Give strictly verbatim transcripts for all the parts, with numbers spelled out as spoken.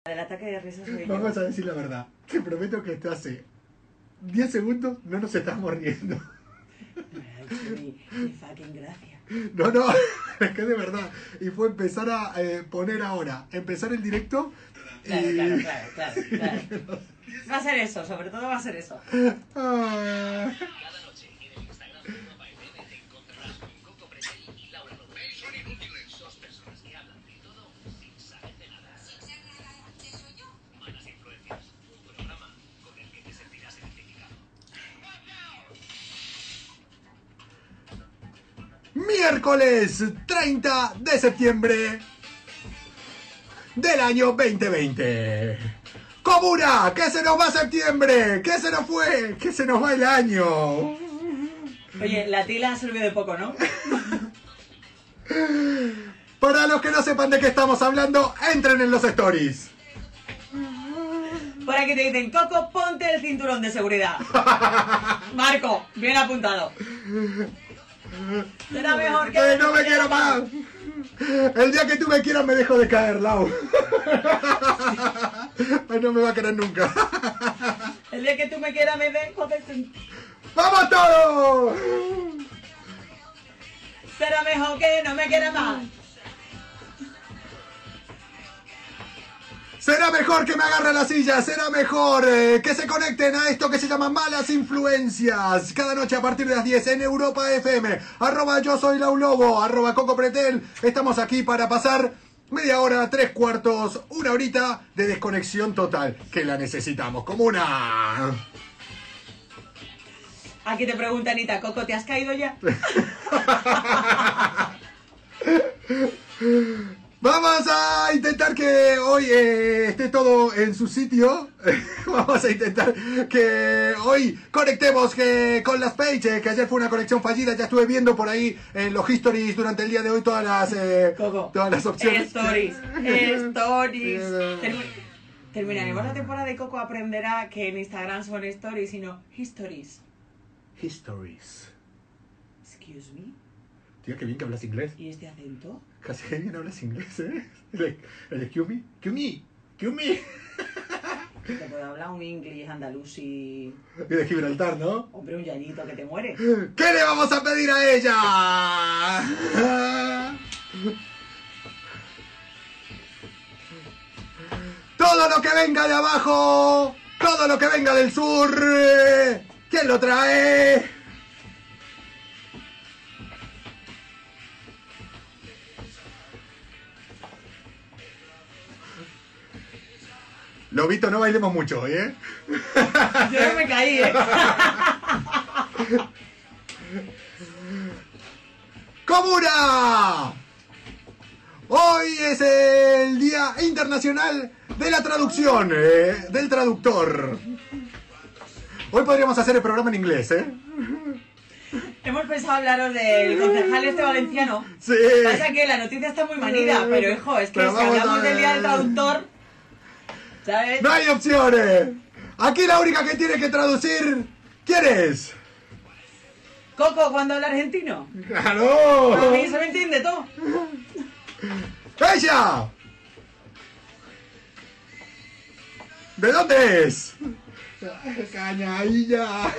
El ataque de risa soy yo. Vamos a decir la verdad. Te prometo que esto hace diez segundos no nos estamos riendo. Me ha hecho mi, mi fucking gracia. No, no, es que de verdad. Y fue empezar a eh, poner ahora, empezar el directo. Claro, y... claro, claro, claro, claro. Va a ser eso, sobre todo va a ser eso. Ah. Cada noche en el Instagram de Europa F M te encontrarás con Coco Pretel y Laura López. Son inútiles. Dos personas que hablan de todo sin saber de nada. Sin ser nada, ¿qué soy yo? Malas influencias. Un programa con el que te sentirás identificado. Miércoles treinta de septiembre del año veinte veinte. ¡Comuna! ¡Que se nos va septiembre! ¡Que se nos fue! ¡Que se nos va el año! Oye, la tila ha servido de poco, ¿no? Para los que no sepan de qué estamos hablando, entren en los stories. Por aquí te dicen, Coco, ponte el cinturón de seguridad. Marco, bien apuntado. Será mejor que... ¡Que no me quiero más! El día que tú me quieras me dejo de caer, Lau. Ay, no me va a querer nunca. El día que tú me quieras me dejo de... ¡Vamos todos! Será mejor que no me quiera más. Será mejor que me agarre la silla, será mejor eh, que se conecten a esto que se llama Malas Influencias. Cada noche a partir de las diez en Europa F M. Arroba yo soy Lau Lobo, arroba Coco Pretel. Estamos aquí para pasar media hora, tres cuartos, una horita de desconexión total. Que la necesitamos como una... Aquí te pregunta Anita, Coco, ¿te has caído ya? Vamos a intentar que hoy eh, esté todo en su sitio. Vamos a intentar que hoy conectemos que, con las pages, que ayer fue una conexión fallida. Ya estuve viendo por ahí en los histories durante el día de hoy todas las, eh, Coco, todas las opciones. Stories, stories. Termi- terminaremos la temporada de Coco, aprenderá que en Instagram son stories y no histories. Histories. Excuse me. Tío, qué bien que hablas inglés. ¿Y este acento? Casi que bien hablas inglés, ¿eh? El, el excuse me, excuse me, excuse me. Te puedo hablar un inglés andaluz y... Y de Gibraltar, ¿no? Hombre, un yayito que te muere. ¿Qué le vamos a pedir a ella? Todo lo que venga de abajo, todo lo que venga del sur, ¿quién lo trae? Lobito, no bailemos mucho hoy, ¿eh? Yo no me caí, ¿eh? ¡Comuna! Hoy es el Día Internacional de la Traducción, ¿eh? Del traductor. Hoy podríamos hacer el programa en inglés, ¿eh? Hemos pensado hablaros del concejal este valenciano. Sí. Pasa que la noticia está muy manida, pero hijo, es que Pero si vamos a hablamos del día ver. del traductor, ¿sabes? ¡No hay opciones! Aquí la única que tiene que traducir, ¿quién es? Coco, cuando habla argentino. A ¡Claro! mí se me entiende todo. ¡Ella! ¿De dónde es? Cañailla.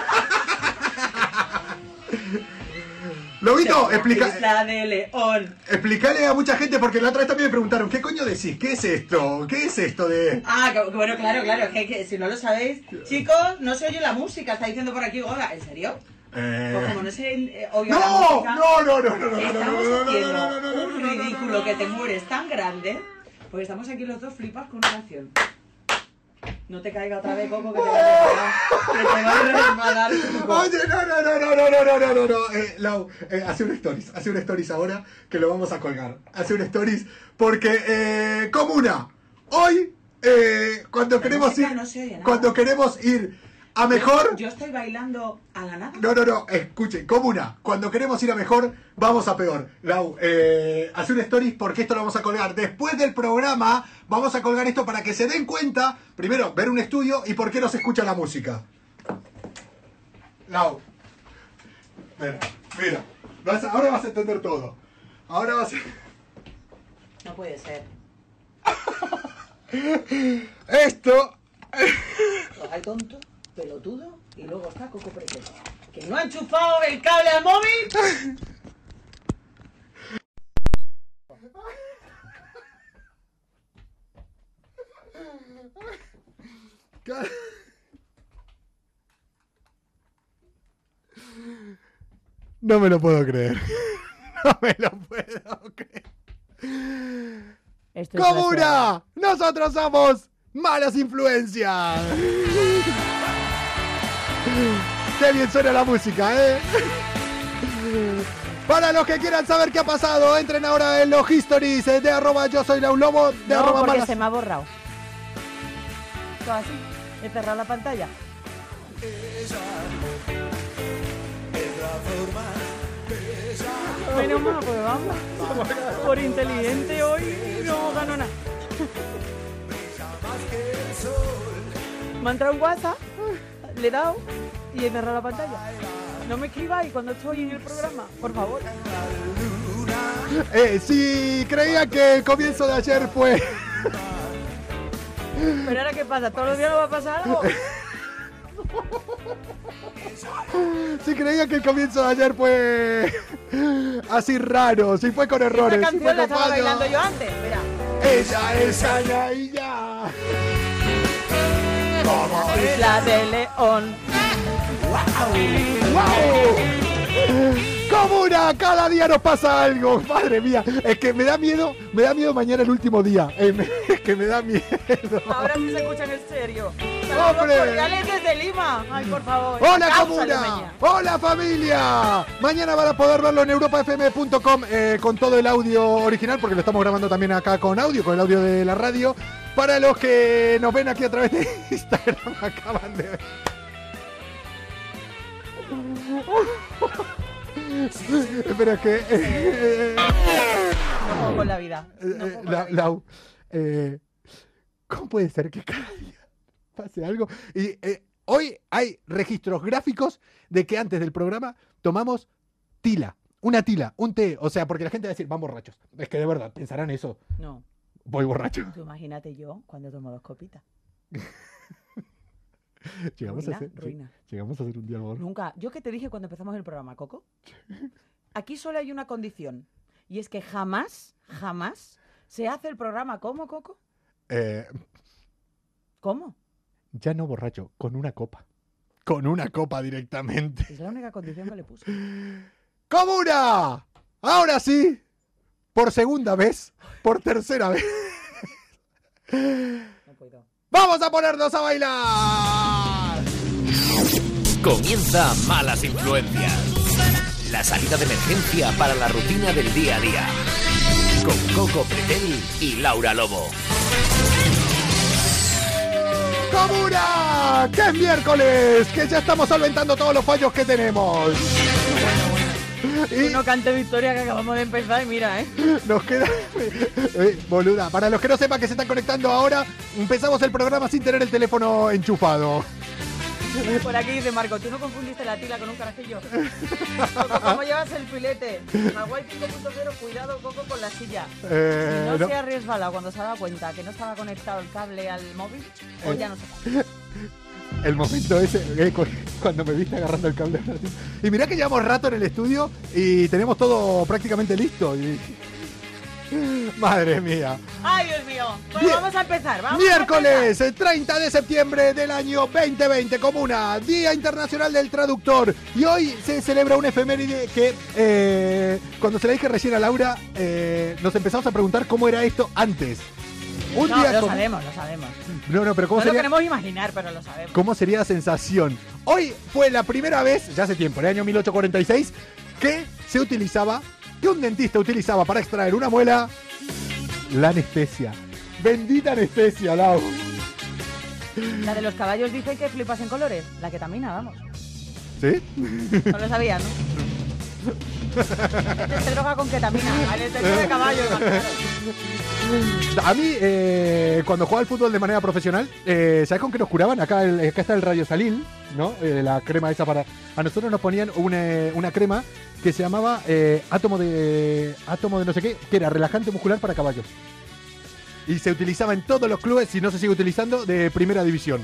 Lobito, explica, Isla de León. explícale a mucha gente porque la otra vez también me preguntaron, ¿qué coño decís? ¿Qué es esto? ¿Qué es esto de...? Ah, que- bueno, claro, claro, es que, que si no lo sabéis, chicos, no se oye la música, está diciendo por aquí, hola, ¿en serio? Eh... Pues como no se eh, oye la ¡No! música, ¡No, no, no, no, no, no, estamos no, no, haciendo no, no, no, no, un no, no, ridículo no, que no. te mueres tan grande, porque estamos aquí los dos flipas con una canción. No te caiga otra vez, Coco, que te va a resbalar. Que te va a resbalar, Coco. Oye, no, no, no, no, no, no, no, no, no, no. Eh, Lau, eh, hace un stories, hace un stories ahora que lo vamos a colgar. Hace un stories porque, eh, Comuna, hoy, eh, cuando La queremos música ir, no se oye nada. cuando queremos ir a mejor... Yo estoy bailando a la nada. No, no, no, escuchen, Comuna, cuando queremos ir a mejor, vamos a peor. Lau, eh, hace un stories porque esto lo vamos a colgar. Después del programa, vamos a colgar esto para que se den cuenta, primero, ver un estudio y por qué no se escucha la música. Lau, mira, mira, vas a- ahora vas a entender todo. Ahora vas a... No puede ser. Esto... Hay tonto, pelotudo y luego está Coco Pretel. Que no ha enchufado el cable al móvil. No me lo puedo creer. No me lo puedo creer. Esto es ¡Comuna! ¡Nosotros somos Malas Influencias! ¡Qué bien suena la música, eh! Para los que quieran saber qué ha pasado, entren ahora en los histories eh, de arroba yo soy Laulobo, de No, arroba porque malas... se me ha borrado. Todo así. He cerrado la pantalla. Menos mal, pues vamos. Por inteligente hoy no gano nada. Me ha entrado un WhatsApp, le he dado y he cerrado la pantalla. No me escribáis cuando estoy en el programa, por favor. Eh, si creía que el comienzo de ayer fue... Pero ahora, ¿qué pasa? ¿Todos los días va a pasar algo? Si creía que el comienzo de ayer fue así raro, si fue con errores, Esta si fue canción la con estaba fallos. bailando yo antes, mira. Ella es Anailla. Como La de León. ¡Wow! ¡Comuna! Cada día nos pasa algo. Madre mía. Es que me da miedo. Me da miedo mañana el último día. Eh, me- es que me da miedo. Ahora sí se escuchan en serio. ¡Hombre! Saludos cordiales desde Lima. Ay, por favor. ¡Hola, Causa comuna! limeña. ¡Hola, familia! Mañana van a poder verlo en europa f m punto com eh, con todo el audio original, porque lo estamos grabando también acá con audio, con el audio de la radio. Para los que nos ven aquí a través de Instagram, acaban de ver. Espera, es que... eh, eh, No juego con la vida. No eh, juego con la- la vida. Lau, eh, ¿cómo puede ser que cada día pase algo? Y eh, hoy hay registros gráficos de que antes del programa tomamos tila, una tila, un té. O sea, porque la gente va a decir, van borrachos. Es que de verdad, pensarán eso. No. Voy borracho. Tú imagínate yo cuando tomo dos copitas. Llegamos, Ruina, a hacer, ruina. llegamos a hacer un día borracho. Nunca. Yo que te dije cuando empezamos el programa, Coco. Aquí solo hay una condición. Y es que jamás, jamás se hace el programa. ¿Cómo, Coco? Eh, ¿Cómo? ya no borracho, con una copa. Con una copa directamente. Es la única condición que le puse. ¡Comuna! Ahora sí, por segunda vez, por tercera vez, No puedo. ¡vamos a ponernos a bailar! Comienza Malas Influencias. La salida de emergencia para la rutina del día a día. Con Coco Pretel y Laura Lobo. ¡Comuna! ¡Que es miércoles! ¡Que ya estamos solventando todos los fallos que tenemos! Y No cante victoria que acabamos de empezar y mira, ¿eh? nos queda... Eh, boluda, para los que no sepan que se están conectando ahora, empezamos el programa sin tener el teléfono enchufado. Por aquí dice Marco, ¿tú no confundiste la tila con un carajillo? Coco, ¿cómo llevas el filete? Maguay cinco punto cero, cuidado, Coco, con la silla. Eh, Si no, no. se ha resbalado cuando se ha dado cuenta que no estaba conectado el cable al móvil, o Eh. ya no sé. El momento ese, eh, cu- cuando me viste agarrando el cable. Y mirá que llevamos rato en el estudio y tenemos todo prácticamente listo. Y... Madre mía. ¡Ay, Dios mío! Bueno, Bien. vamos a empezar, vamos a Miércoles, el treinta de septiembre del año veinte veinte, Comuna, Día Internacional del Traductor. Y hoy se celebra un efeméride que, eh, cuando se la dije recién a Laura, eh, nos empezamos a preguntar cómo era esto antes. Un No, día lo como- sabemos, lo sabemos. No, no, pero ¿cómo No lo sería? queremos imaginar, pero lo sabemos. ¿Cómo sería la sensación? Hoy fue la primera vez, ya hace tiempo, en el año mil ochocientos cuarenta y seis, que se utilizaba, que un dentista utilizaba para extraer una muela, la anestesia. Bendita anestesia, Lau. La de los caballos dice que flipas en colores. La ketamina, vamos. ¿Sí? No lo sabía, ¿no? Este se droga con ketamina. Al detector de caballos, más claro. A mí, eh, cuando jugaba al fútbol de manera profesional, eh, ¿sabes con qué nos curaban? Acá, el- acá está el Radiosalil, ¿no? Eh, la crema esa para... A nosotros nos ponían una, una crema que se llamaba eh, átomo de átomo de no sé qué, que era relajante muscular para caballos. y se utilizaba en todos los clubes, si no se sigue utilizando, de primera división.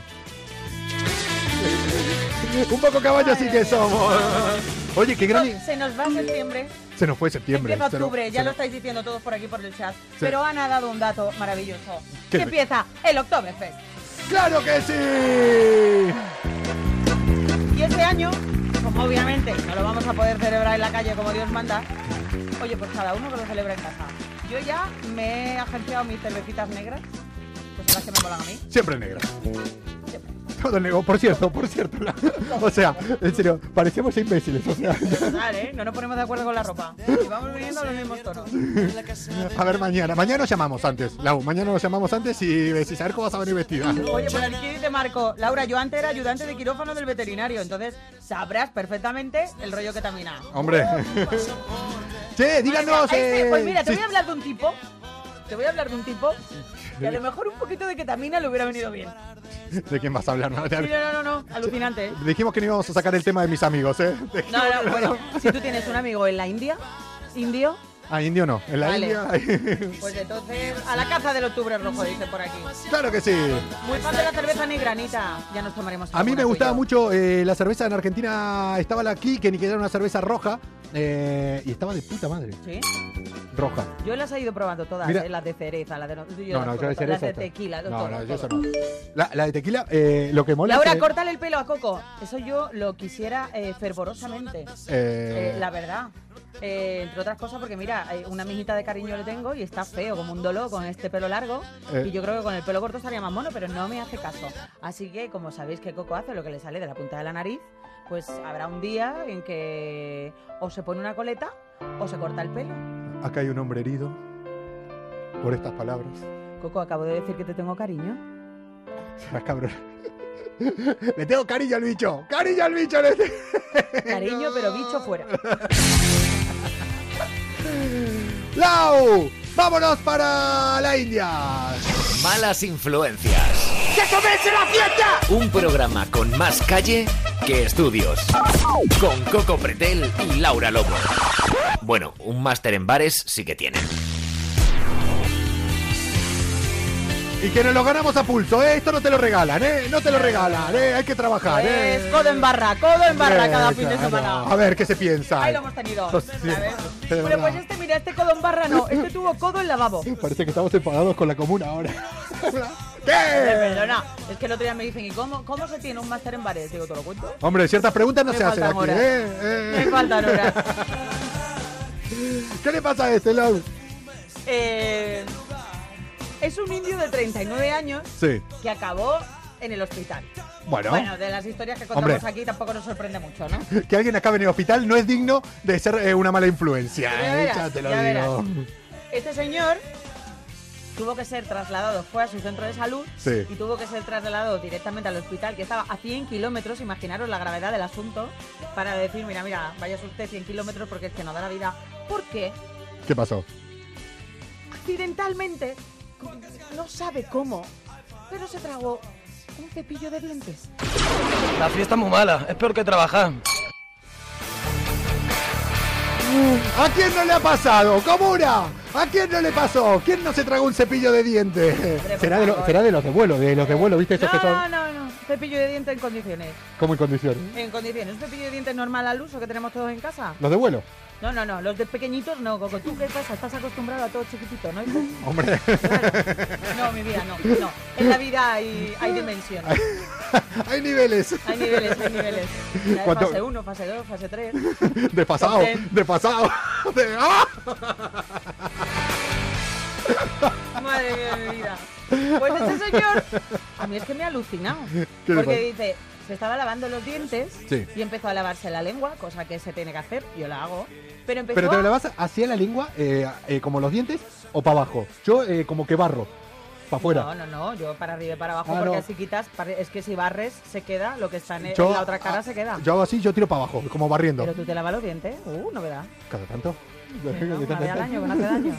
Un poco caballo sí que somos. Oye, qué gran... Se nos va septiembre. Se nos fue septiembre. Empieza se nos- octubre, se ya lo nos- estáis diciendo todos por aquí por el chat. Sí. Pero Ana ha dado un dato maravilloso. ¿Qué? Que empieza el Oktoberfest. ¡Claro que sí! Y este año, como obviamente no lo vamos a poder celebrar en la calle como Dios manda, oye, pues cada uno que lo celebra en casa. Yo ya me he agenciado mis cervecitas negras, pues son las que me molan a mí. Siempre negra. Siempre. Todo negro. Por cierto, por cierto. la- O sea, en serio, parecemos imbéciles. O sea, Total, ¿eh? No nos ponemos de acuerdo con la ropa. Y vamos viniendo a los mismos tonos. a ver, mañana. Mañana nos llamamos antes. Lau, mañana nos llamamos antes y, y saber cómo vas a venir vestida. Oye, pues aquí dice Marco, Laura, yo antes era ayudante de quirófano del veterinario, entonces sabrás perfectamente el rollo que tamina. Hombre. Che, díganos. Ahí sí, eh, pues mira, te sí. voy a hablar de un tipo, te voy a hablar de un tipo que a lo mejor un poquito de ketamina le hubiera venido bien. ¿De quién vas a hablar? No, Sí, no, no, no, no, alucinante, ¿eh? Dijimos que no íbamos a sacar el tema de mis amigos, ¿eh? No, no, bueno, si tú tienes un amigo en la India, indio, Ah, indio no. En la Vale. India. pues entonces a la caza del octubre rojo, dice por aquí. Claro que sí. Muy fan de la cerveza negra, Anita, ya nos tomaremos A mí alguna me tú y gustaba yo. mucho eh, la cerveza en Argentina. Estaba la Kilken y que era una cerveza roja. eh, y estaba de puta madre. ¿Sí? Roja. Yo las he ido probando todas, Mira. ¿eh? Las de cereza, las de... No, yo No, las no, yo pruebo de todas, cereza las de está. tequila, No, todo, no, yo todo. eso no. La, la de tequila, eh, lo que mola Laura, es que, córtale el pelo a Coco. Eso yo lo quisiera eh, fervorosamente. eh, Eh, la verdad. Eh, entre otras cosas porque mira, eh, una mijita de cariño le tengo y está feo como un dolo con este pelo largo. Eh. Y yo creo que con el pelo corto estaría más mono, pero no me hace caso. Así que como sabéis que Coco hace lo que le sale de la punta de la nariz, pues habrá un día en que o se pone una coleta o se corta el pelo. acá hay un hombre herido por estas palabras. Coco, acabo de decir que te tengo cariño. Serás cabrón. Le tengo cariño al bicho. Cariño al bicho. Le tengo. Cariño, pero bicho fuera. Lau, vámonos para la India. Malas influencias. ¡Que comience la fiesta! Un programa con más calle que estudios. Con Coco Pretel y Laura Lobo. Bueno, un máster en bares sí que tienen. Y que nos lo ganamos a pulso, ¿eh? Esto no te lo regalan, ¿eh? No te lo regalan, ¿eh? Hay que trabajar, ¿eh? Es codo en barra, codo en barra Eh, cada fin de claro. semana. A ver, ¿qué se piensa? Ahí lo hemos tenido. Pues, sí, ¿sabes? de Bueno, verdad. pues este, mira, este codo en barra no, este tuvo codo en lavabo. Parece que estamos enfadados con la comuna ahora. Eh, ¿Qué? Perdona, es que el otro día me dicen, ¿y cómo, cómo se tiene un máster en bares? Digo, ¿te lo cuento? Hombre, ciertas preguntas no Me se hacen faltan aquí, horas. ¿eh? Eh. Me faltan horas. ¿Qué le pasa a este, Lau? Eh, es un indio de treinta y nueve años Sí. que acabó en el hospital. Bueno, Bueno, de las historias que contamos Hombre. aquí tampoco nos sorprende mucho, ¿no? que alguien acabe en el hospital no es digno de ser eh, una mala influencia. Ya ¿eh? verás, Ya te lo ya digo. verás. Este señor tuvo que ser trasladado, fue a su centro de salud Sí. y tuvo que ser trasladado directamente al hospital, que estaba a cien kilómetros, imaginaros la gravedad del asunto, para decir, mira, mira, vaya usted cien kilómetros porque es que no da la vida. ¿Por qué? ¿Qué pasó? Accidentalmente, no sabe cómo, pero se tragó un cepillo de dientes. La fiesta es muy mala, es peor que trabajar. ¿A quién no le ha pasado? ¡Comuna! ¿A quién no le pasó? ¿Quién no se tragó un cepillo de dientes? por Será de, lo- favor. será de los de vuelo, de los de vuelo, ¿viste? Esos No, que no, son no, no, cepillo de dientes en condiciones. como en condiciones. En condiciones, un cepillo de dientes normal al uso que tenemos todos en casa. ¿Los de vuelo? No, no, no, los de pequeñitos no, Coco. ¿Tú qué pasa? Estás acostumbrado a todo chiquitito, ¿no, hijo? Hombre. No, mi vida, no, no. En la vida hay, hay dimensiones, Hay niveles. hay niveles, hay niveles. La de ¿Cuánto? fase uno, fase dos, fase tres. De pasado, Top ten. de pasado. De- ¡Ah! Madre mía, mi vida. Pues este señor, a mí es que me ha alucinado. ¿Qué le Porque pasa? dice, se estaba lavando los dientes Sí. y empezó a lavarse la lengua, cosa que se tiene que hacer, yo la hago. Pero empezó ¿Pero te a... lo lavas hacia la lengua, eh, eh, como los dientes, o para abajo? Yo eh, como que barro, para afuera. No, no, no, yo para arriba y para abajo, Ah, porque no. así quitas, pare- es que si barres se queda, lo que está en, en Yo- la otra cara ah, se queda. Yo hago así, yo tiro para abajo, como barriendo. Pero tú te lavas los dientes, uh, novedad. Cada tanto. No, una vez al año, que no hace daño.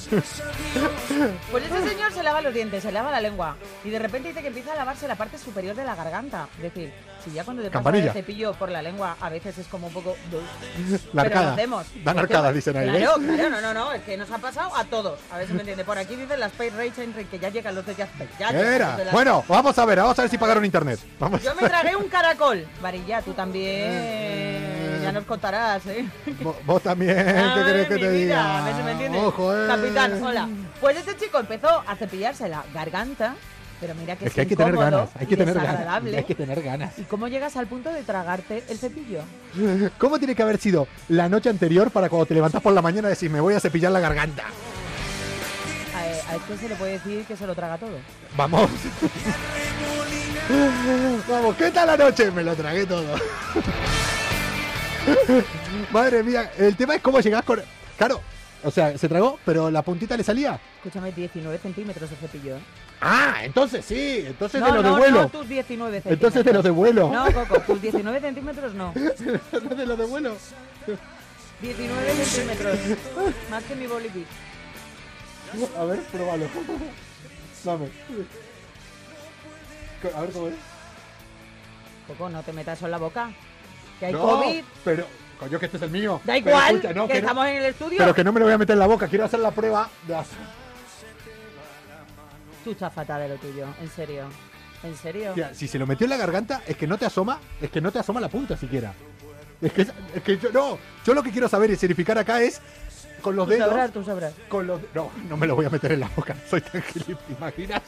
Pues ese señor se lava los dientes, se lava la lengua y de repente dice que empieza a lavarse la parte superior de la garganta. Es decir, si ya cuando te pasa Campanilla. el cepillo por la lengua a veces es como un poco... La pero arcada. lo hacemos. Dan Es que- arcadas, dicen ahí, Claro, ¿ves? claro, no, no, no, es que nos ha pasado a todos. A ver si me entiende. Por aquí dicen las Space Race Enrique, que ya llegan los de Jazz Space, ya llegan los Era. de las- Bueno, vamos a ver, vamos a ver si pagaron internet. Vamos. Yo me tragué un caracol. Varilla, tú también. Ya nos contarás, ¿eh? Vos, vos también, ¿qué Ay, querés que mi te vida, diga? a ver si me entiendes. Ojo, eh. Capitán, hola. Pues este chico empezó a cepillarse la garganta, pero mira que Es es, que hay que tener incómodo ganas, hay y que tener ganas. desagradable. Hay que tener ganas. ¿Y cómo llegas al punto de tragarte el cepillo? ¿Cómo tiene que haber sido la noche anterior para cuando te levantas por la mañana decir me voy a cepillar la garganta? A, a este se le puede decir que se lo traga todo. Vamos. Vamos, ¿qué tal la noche? Me lo tragué todo. Madre mía, el tema es cómo llegás con... Claro, o sea, se tragó, pero la puntita le salía. Escúchame, diecinueve centímetros de cepillo, ¿eh? Ah, entonces sí, entonces No, te lo no, devuelo. no, tus diecinueve centímetros. Entonces te lo devuelo. No, Coco, tus diecinueve centímetros no. Entonces te lo devuelo. diecinueve centímetros. Más que mi bolivic. A ver, pruébalo. Dame. A ver cómo es. Coco, no te metas eso en la boca. Que hay No, COVID. pero... Coño, que este es el mío. Da Pero igual, escucha, no, que, que no- estamos en el estudio. Pero que no me lo voy a meter en la boca. Quiero hacer la prueba de as- Tú estás fatal de lo tuyo, en serio. ¿En serio? Tía, si se lo metió en la garganta, es que no te asoma, es que no te asoma la punta siquiera. Es que, es que yo, no, yo lo que quiero saber y verificar acá es con los Tú dedos. sabrás, tú sabrás. Con los, no, no me lo voy a meter en la boca, soy tan gilip, ¿te imaginas?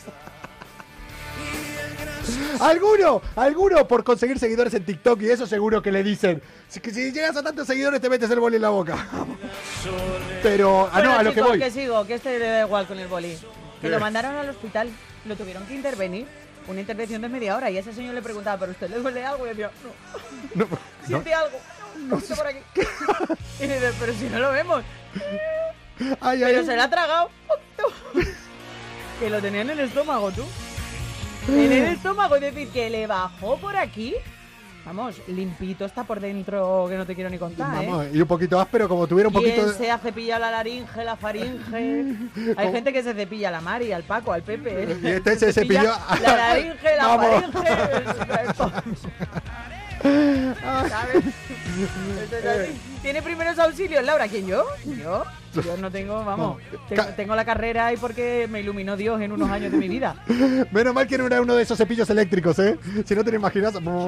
Alguno, alguno por conseguir seguidores en TikTok y eso seguro que le dicen si, que si llegas a tantos seguidores te metes el boli en la boca. Pero, ah, no, Bueno, a lo que chicos, voy. que sigo, que este le da igual con el boli. Que ¿Qué? lo mandaron al hospital, lo tuvieron que intervenir. Una intervención de media hora y ese señor le preguntaba, ¿pero usted le duele algo? Y decía, no. No, no, ¿Siente algo? No, no por aquí. Y dice, pero si no lo vemos. ay, ay, Pero ay. se la ha tragado. Que lo tenía en el estómago, tú. En el estómago, es decir, que le bajó por aquí. Vamos, limpito está por dentro, que no te quiero ni contar, ¿eh? Vamos, y un poquito áspero, como tuviera un poquito ¿Quién de... se ha cepillado la laringe, la faringe? Hay gente que se cepilla a la Mari, al Paco, al Pepe. Y este se cepilla cepilló- la laringe, la Vamos. faringe. ¿Sabes? Esto es así. ¿Tiene primeros auxilios, Laura? ¿Quién, yo? ¿Yo? Yo no tengo, vamos, No. tengo, Ca- tengo la carrera ahí porque me iluminó Dios en unos años de mi vida. Menos mal que no era uno de esos cepillos eléctricos, ¿eh? Si no te lo imaginas...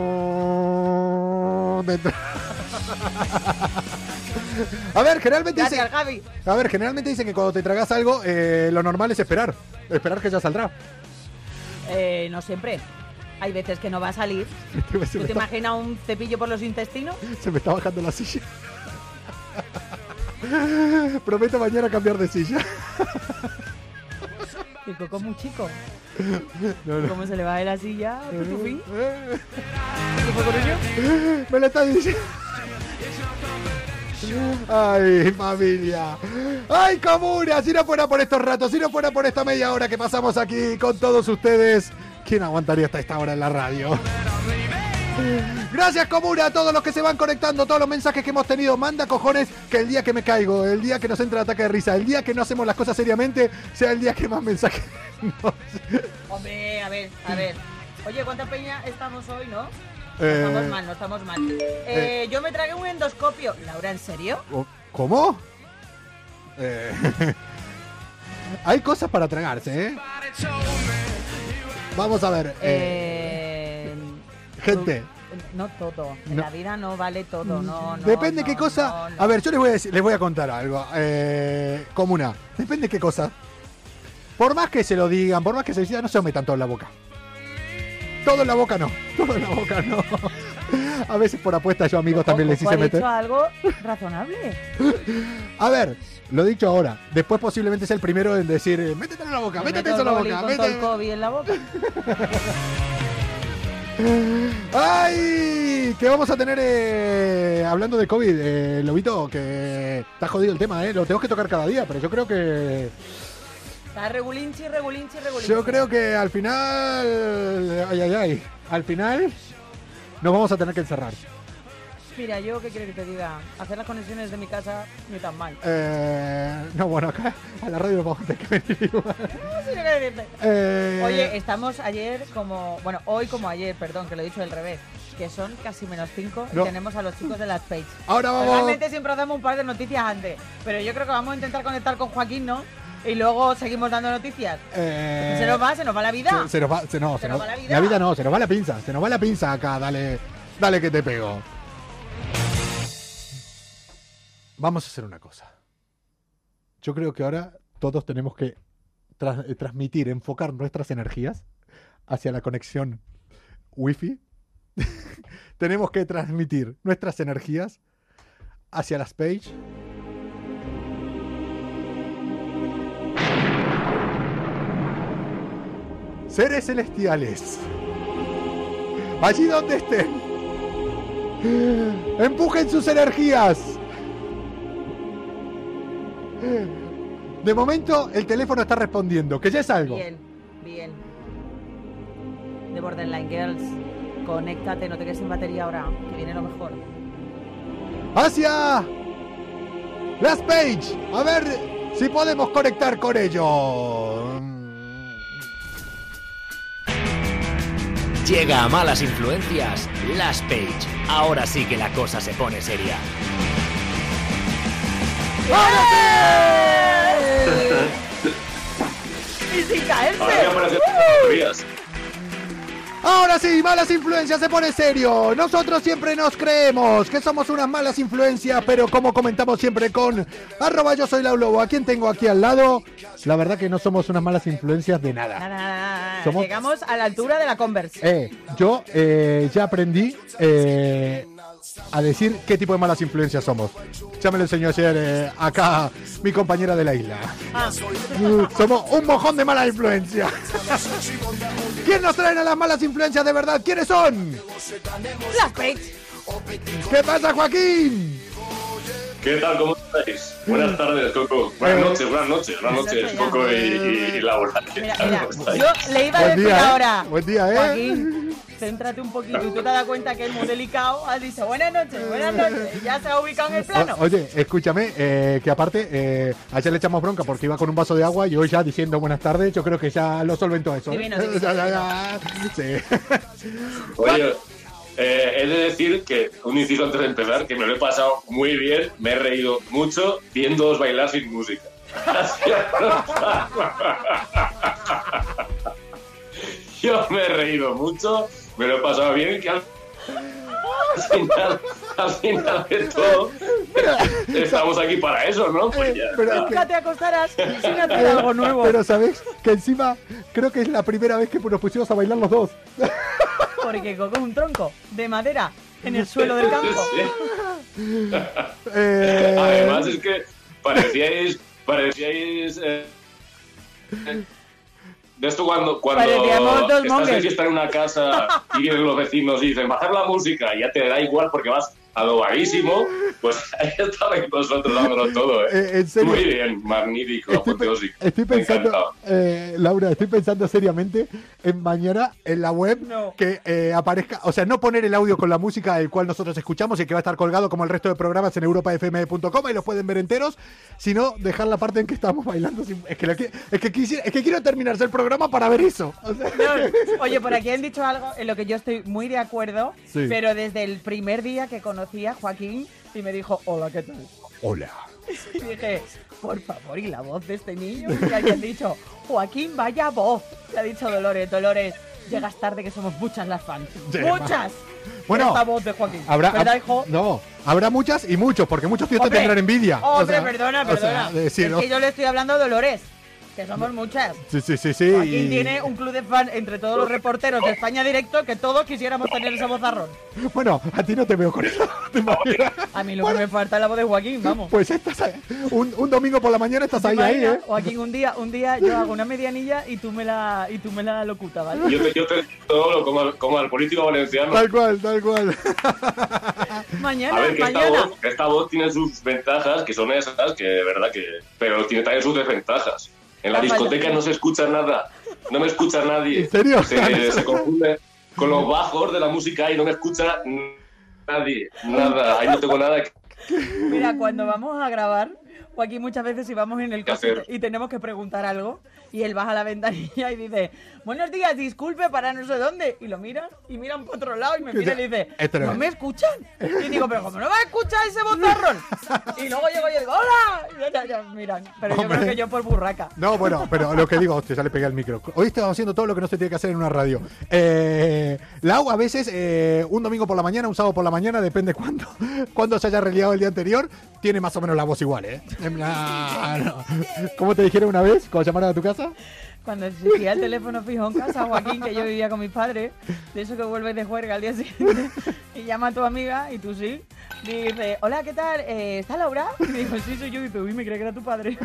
Dentro. A ver, generalmente dice... Gracias, Javi. A ver, generalmente dicen que cuando te tragas algo, eh, lo normal es esperar. Esperar que ya saldrá. Eh, no siempre. Hay veces que no va a salir. Se ¿Tú me, te está, imaginas un cepillo por los intestinos? se me está bajando la silla. Prometo mañana cambiar de silla. El Coco es muy chico. No, no. ¿Cómo se le va de la silla? ¿Tutufín? Eh, ¿Qué fue con ello? Me lo está diciendo. Ay, familia. Ay, comuna. Si no fuera por estos ratos, si no fuera por esta media hora que pasamos aquí con todos ustedes, ¿quién aguantaría hasta esta hora en la radio? Gracias, comuna, a todos los que se van conectando, todos los mensajes que hemos tenido. Manda cojones que el día que me caigo, el día que nos entra el ataque de risa, el día que no hacemos las cosas seriamente, sea el día que más mensajes nos... Hombre, a ver, a ver. Oye, ¿cuánta peña estamos hoy, no? No Eh, estamos mal, no estamos mal. Eh, yo me tragué un endoscopio. Laura, ¿en serio? ¿Cómo? Eh, hay cosas para tragarse, ¿eh? Vamos a ver. eh, Eh, gente. No todo. En No. la vida no vale todo. No, no. Depende no, qué cosa. no, no. A ver, yo les voy a decir, les voy a contar algo. Eh, comuna. Depende qué cosa. Por más que se lo digan, por más que se decida, no se lo metan todo en la boca. Todo en la boca no. Todo en la boca no. A veces por apuesta yo amigos también les Coco hice ha meter. dicho algo razonable. A ver, lo he dicho ahora. Después posiblemente sea el primero en decir, eh, métete en la boca, Me métete meto eso en la el boli boca. con todo el métete- COVID en la boca. ¡Ay! Que vamos a tener, eh, hablando de COVID, eh, Lobito, que está jodido el tema, ¿eh? Lo tenemos que tocar cada día, pero yo creo que... Está regulinchi, regulinchi, regulinchi. Yo creo que al final... Ay, ay, ay. Al final nos vamos a tener que encerrar. Mira, yo qué quiero que te diga. Hacer las conexiones de mi casa ni tan mal. Eh, no, bueno, acá a la radio vamos a tener que venir igual. No sé qué decirte. Eh, Oye, estamos ayer como... Bueno, hoy como ayer, perdón, que lo he dicho del revés. Que son casi menos cinco No. y tenemos a los chicos de las Page. Ahora vamos. Normalmente siempre hacemos un par de noticias antes. Pero yo creo que vamos a intentar conectar con Joaquín, ¿no? Y luego seguimos dando noticias. Eh, Se nos va, se nos va la vida. Se, se nos va, se, no, Se se nos nos- va la vida. La vida no, se nos va la pinza, se nos va la pinza acá, dale, dale que te pego. Vamos a hacer una cosa. Yo creo que ahora todos tenemos que tra- eh, transmitir, enfocar nuestras energías hacia la conexión wifi. Tenemos que transmitir nuestras energías hacia las Page. Seres celestiales, allí donde estén, empujen sus energías. De momento el teléfono está respondiendo, que ya es algo. Bien, bien. De Borderline Girls, conéctate, no te quedes sin batería ahora, que viene lo mejor. Hacia las Page, a ver si podemos conectar con ellos. Llega a Malas Influencias, Las Page. Ahora sí que la cosa se pone seria. ¡Y sin caerse! Ahora me aparecen teorías. Ahora sí, Malas Influencias se pone serio. Nosotros siempre nos creemos que somos unas malas influencias, pero como comentamos siempre con arroba yo soy Lau Lobo, a quien tengo aquí al lado, la verdad que no somos unas malas influencias de nada. Nada, nada, nada. Somos- Llegamos a la altura de la Converse. Eh, yo eh, ya aprendí eh, a decir qué tipo de malas influencias somos. Ya me lo enseñó ayer eh, acá mi compañera de la isla. Ah, Uh, Somos un mojón de mala influencia. ¿Quién nos traen a las malas influencias de verdad? ¿Quiénes son? las Page. ¿Qué pasa, Joaquín? ¿Qué tal? ¿Cómo estáis? Buenas tardes, Coco. Buenas noches, buenas noches, buenas noches, Coco y, y, y Laura. ¿Qué Mira, tal? mira, ¿Cómo estáis? yo le iba a Buen decir día, ¿eh? ahora. Buen día, ¿eh? Joaquín, céntrate un poquito y tú te das cuenta que es muy delicado. Has dicho buenas noches, buenas noches. Ya se ha ubicado en el plano. O- oye, escúchame, eh, que aparte, eh, ayer le echamos bronca porque iba con un vaso de agua y hoy ya diciendo buenas tardes, yo creo que ya lo solventó eso. ¿eh? Divino, divino, Ya, ya, ya. Sí. Oye, eh, he de decir que, un inciso antes de empezar, que me lo he pasado muy bien, me he reído mucho viéndoos bailar sin música. Yo me he reído mucho, me lo he pasado bien, que al final, al final de todo, estamos aquí para eso, ¿no? Pues ya Pero está. es que- Nunca te acostarás sin hacer algo nuevo. Pero sabes que encima creo que es la primera vez que nos pusimos a bailar los dos. Porque Coco es un tronco de madera en el suelo del campo. Sí. Eh, Además es que parecíais, parecíais eh, de esto cuando, cuando Parecíamos dos estás de mongers. fiesta en una casa y vienen los vecinos y dicen bajar la música y ya te da igual porque vas adobadísimo, pues ahí estabais vosotros dándolo todo, ¿eh? Eh, en serio. Muy bien, magnífico, Estoy, pe- apoteósico. estoy Me ha pensando, encantado. eh, Laura, estoy pensando seriamente en mañana en la web No. que eh, aparezca, o sea, no poner el audio con la música el cual nosotros escuchamos y que va a estar colgado como el resto de programas en europa f m punto com y los pueden ver enteros, sino dejar la parte en que estamos bailando. sin- Es que, lo que- es que, quisi- es que quiero terminarse el programa para ver eso. O sea, No, oye, por aquí han dicho algo en lo que yo estoy muy de acuerdo, Sí. pero desde el primer día que conocí a Joaquín y me dijo, hola, ¿qué tal? Hola. Y dije, por favor, ¿y la voz de este niño? Y alguien ha dicho, Joaquín, vaya voz. Le ha dicho Dolores, Dolores, llegas tarde que somos muchas las fans. Sí, ¡Muchas! Bueno, Esta voz de Joaquín. Habrá, ¿Verdad, hijo? No, habrá muchas y muchos, porque muchos tíos te Hombre, tendrán envidia. O Hombre, sea, perdona, o sea, perdona. de decir, es ¿no? que yo le estoy hablando a Dolores, que somos muchas. Sí, sí, sí, sí. Joaquín y- tiene un club de fans entre todos los reporteros de España Directo que todos quisiéramos tener ese vozarrón. Bueno, a ti no te veo con eso. ¿Te imaginas? A mí lo que me falta es la voz de Joaquín, vamos. Pues estás ahí. Un, un domingo por la mañana estás ¿Te ahí, ahí, imaginas? ¿eh? Joaquín, un día, un día yo hago una medianilla y tú me la, y tú me la locutas, ¿vale? Yo te, yo te todo como, al- como al político valenciano. Tal cual, tal cual. Mañana, A ver, que esta mañana. voz, que esta voz tiene sus ventajas, que son esas, que de verdad que... Pero tiene también sus desventajas. En la Ah, vaya. discoteca no se escucha nada. No me escucha nadie. ¿En serio? Se, se confunde con los bajos de la música y no me escucha nadie, nada, ahí no tengo nada que Mira, cuando vamos a grabar, Joaquín, muchas veces si vamos en el ¿Qué coche hacer? y tenemos que preguntar algo, y él baja la ventanilla y dice, buenos días, disculpe, para no sé dónde, y lo mira, y miran por otro lado, y me mira y le dice, Esto no ¿no es. me escuchan? Y digo, pero ¿cómo no vas a escuchar ese bozarrón? Y luego llego yo y digo, ¡hola! Y ya, ya, miran, pero yo Hombre. creo que yo por burraca. No, bueno, pero lo que digo, hostia, ya le pegué al micro. Hoy estamos haciendo todo lo que no se tiene que hacer en una radio. Eh, Lau, a veces, eh, un domingo por la mañana, un sábado por la mañana, depende cuándo, cuándo se haya reliado el día anterior, tiene más o menos la voz igual, ¿eh? En plan, no. ¿Cómo te dijeron una vez cuando llamaron a tu casa? Cuando existía el teléfono fijo en casa, Joaquín, que yo vivía con mis padres, de eso que vuelves de juerga al día siguiente, y llama a tu amiga, y tú sí, dice, hola, ¿qué tal? Eh, ¿Está Laura? Y digo, sí, soy yo, y dice, uy, me creía que era tu padre.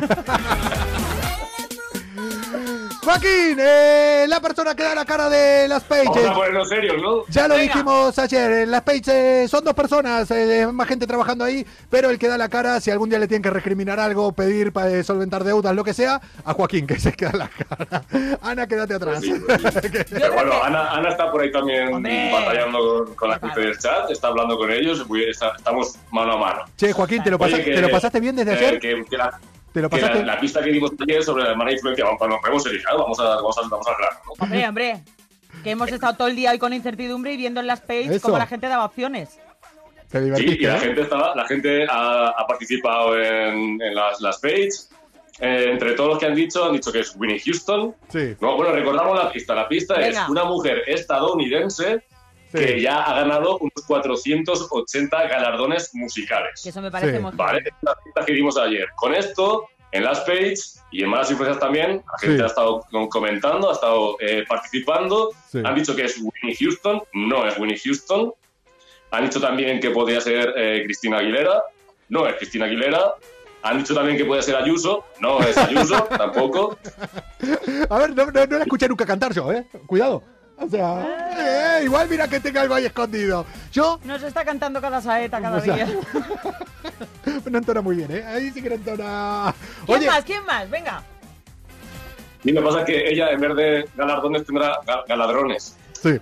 Joaquín, eh, la persona que da la cara de las Vamos pages. a ponernos serios, ¿no? Ya lo Venga. dijimos ayer, en las pages eh, son dos personas, eh, más gente trabajando ahí, pero el que da la cara, si algún día le tienen que recriminar algo, pedir para eh, solventar deudas, lo que sea, a Joaquín, que se queda la cara. Ana, quédate atrás. Pues sí, pues sí. Que- Pero bueno, Ana, Ana está por ahí también Hombre. batallando con, con la gente del chat, está hablando con ellos, muy- está- estamos mano a mano. Che, Joaquín, ¿te lo, pasa- Oye, que- ¿te lo pasaste bien desde eh, ayer? que, que la, ¿Te lo que la- pasaste? la pista que dimos ayer sobre la mala influencia, vamos, nos podemos seguir, ¿no? vamos, a, vamos, a, vamos a hablar, ¿no? Hombre, hombre, que hemos estado todo el día hoy con incertidumbre y viendo en las pages Eso. cómo la gente daba opciones. Te Sí, divertiste, y la ¿eh? gente, estaba, la gente ha, ha participado en, en las, las pages. Eh, entre todos los que han dicho, han dicho que es Whitney Houston. Sí. No, bueno, recordamos la pista. La pista Venga. es una mujer estadounidense Sí. que ya ha ganado unos cuatrocientos ochenta galardones musicales. Que eso me parece Sí. muy Vale, esta es la pista que dimos ayer. Con esto, en las pages y en Malas Influencias también, la gente Sí. ha estado com- comentando, ha estado eh, participando. Sí. Han dicho que es Whitney Houston, no es Whitney Houston. Han dicho también que podría ser eh, Cristina Aguilera, no es Cristina Aguilera. Han dicho también que puede ser Ayuso, no es Ayuso, tampoco. A ver, no, no, no la escuché nunca cantar yo, ¿eh? Cuidado. O sea, eh, igual mira que tenga algo ahí escondido. Yo Nos está cantando cada saeta cada O sea, día. no entona muy bien, ¿eh? Ahí sí que no entona. ¿Quién Oye, más? ¿Quién más? Venga. Y lo que pasa es que ella, en vez de galardones, tendrá ga- galadrones. sí.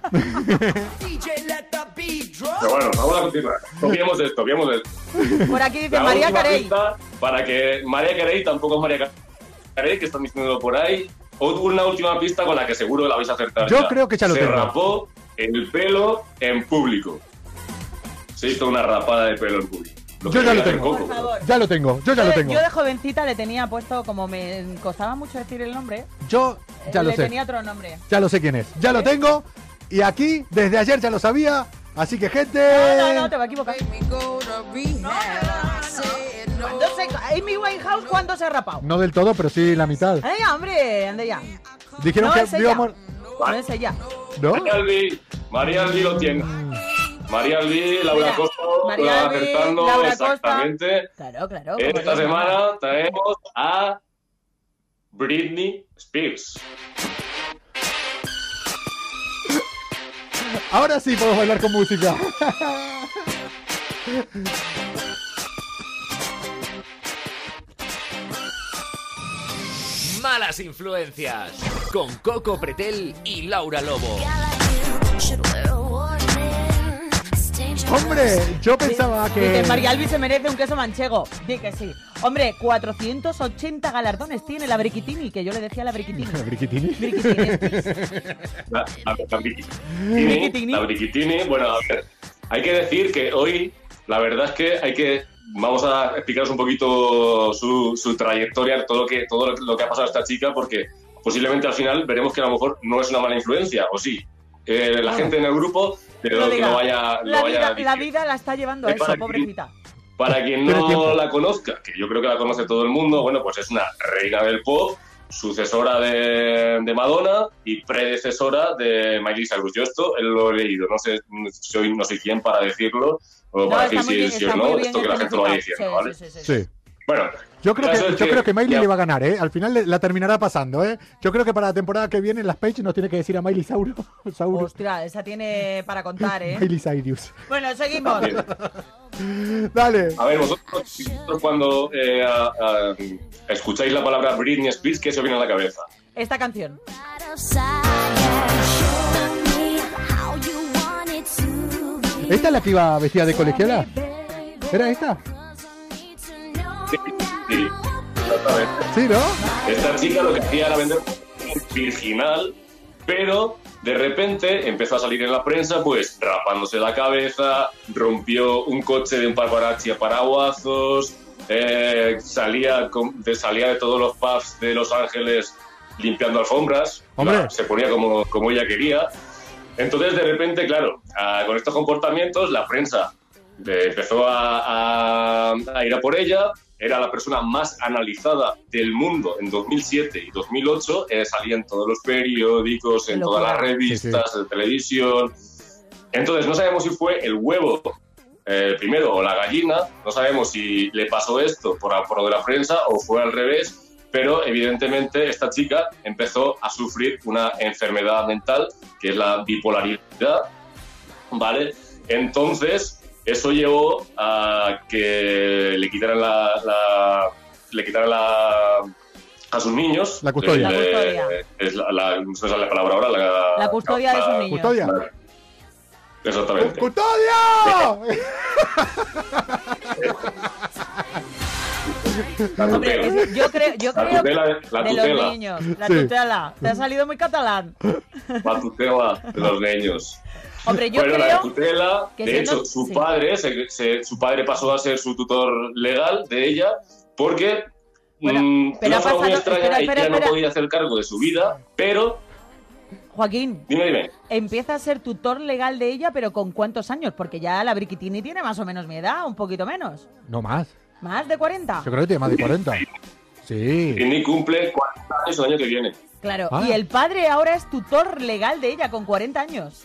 Pero bueno, vamos a continuar. Copiemos esto, copiemos esto. Por aquí dice La María última Carey. pista, para que María Carey tampoco es María Carey, que están diciendo por ahí. O una última pista con la que seguro la vais a acertar. Yo creo que ya lo Se tengo. rapó el pelo en público. Se hizo una rapada de pelo en público. Yo que ya lo quería hacer tengo. Coco. Por favor. Ya lo tengo, yo ya Yo lo de- tengo. Yo de jovencita le tenía puesto, como me costaba mucho decir el nombre, Yo ya eh, lo le sé. tenía otro nombre. Ya lo sé quién es. Ya lo tengo. Y aquí, desde ayer ya lo sabía. Así que, gente. No, no, no, te va a equivocar. ¿Cuándo se, Amy Winehouse, ¿cuándo se ha rapado? No del todo, pero sí la mitad. Anda ya, hombre, anda ya. Dijeron No que es ella. íbamos. No es ella. ¿No? María Albi, María Albi lo tiene. María Albi, Laura Mira, Costa, María lo va Albi, acertando Laura Costa. exactamente. Claro, claro. como Esta Dios semana manda. traemos a Britney Spears. Ahora sí podemos bailar con música. Malas influencias. Con Coco Pretel y Laura Lobo. Hombre, yo pensaba Dice, que. María Albi se merece un queso manchego. Di que sí. Hombre, cuatrocientos ochenta galardones tiene la Briquitini, que yo le decía la Briquitini. ¿La Briquitini? Briquitini. La, la, la Briquitini. Briquitini. La Briquitini. Bueno, a ver, hay que decir que hoy, la verdad es que hay que. Vamos a explicaros un poquito su, su trayectoria, todo lo que todo lo que ha pasado a esta chica, porque posiblemente al final veremos que a lo mejor no es una mala influencia, o sí. Eh, la gente en el grupo, pero Lo que diga. lo vaya, lo la, vaya vida, la diciendo. vida la está llevando a Es eso, para que- pobrecita. Para quien Tiene tiempo. no la conozca, que yo creo que la conoce todo el mundo, bueno, pues es una reina del pop, sucesora de, de Madonna y predecesora de Miley Cyrus. Yo esto lo he leído, no sé, soy, no sé quién para decirlo, o No, para está decir muy si bien, es sí o está no, muy bien esto que la gente lo vaya diciendo, explicado. ¿vale? Sí, sí, sí, sí. Sí. Bueno, Yo creo el caso que, es yo creo que Miley ya- le va a ganar, ¿eh? Al final le- la terminará pasando, ¿eh? Yo creo que para la temporada que viene en las pages nos tiene que decir a Miley Sauro. Sauro. Ostras, esa tiene para contar, ¿eh? Miley Cyrus. Bueno, seguimos. Bien. Dale. A ver, vosotros, vosotros cuando eh, a- a- escucháis la palabra Britney Spears, ¿qué se os viene a la cabeza? Esta canción. ¿Esta es la que iba vestida de colegiala? ¿Era esta? Sí, sí, exactamente. Sí, ¿no? Esta chica lo que hacía era vender virginal, pero de repente empezó a salir en la prensa, pues rapándose la cabeza, rompió un coche de un paparazzi a paraguazos, eh, salía, con, de, salía de todos los pubs de Los Ángeles limpiando alfombras, la, se ponía como, como ella quería. Entonces, de repente, claro, a, con estos comportamientos, la prensa de, empezó a, a, a ir a por ella. Era la persona más analizada del mundo en dos mil siete y dos mil ocho. Eh, salía en todos los periódicos, en todas las revistas, sí, sí. de televisión. Entonces, no sabemos si fue el huevo eh, primero o la gallina. No sabemos si le pasó esto por, por lo de la prensa o fue al revés. Pero, evidentemente, esta chica empezó a sufrir una enfermedad mental, que es la bipolaridad, ¿vale? Entonces, eso llevó a que le quitaran la, la le quitaran la a sus niños la custodia, la custodia. Eh, es la, la, no sé la palabra ahora la, la custodia la, de sus niños. ¿Custodia? Exactamente. ¡Custodia! Hombre, es, yo creo, yo la creo tutela, la de tutela. los niños, la Sí. tutela. Te ha salido muy catalán. La tutela de los niños. Hombre, yo bueno, creo la tutela, que de siendo- hecho, su sí. padre, se, se- su padre pasó a ser su tutor legal de ella, porque Bueno, mm, pero de ha una forma muy pasado- extraña, espera, espera, ella no espera. podía hacer cargo de su vida, pero, Joaquín, dime, dime, empieza a ser tutor legal de ella, pero ¿con cuántos años? Porque ya la Briquitini tiene más o menos mi edad, un poquito menos. No más. ¿Más de cuarenta? Yo creo que tiene más de cuarenta. Sí. Ni cumple cuarenta años el año que viene. Claro, Ah. y el padre ahora es tutor legal de ella con cuarenta años.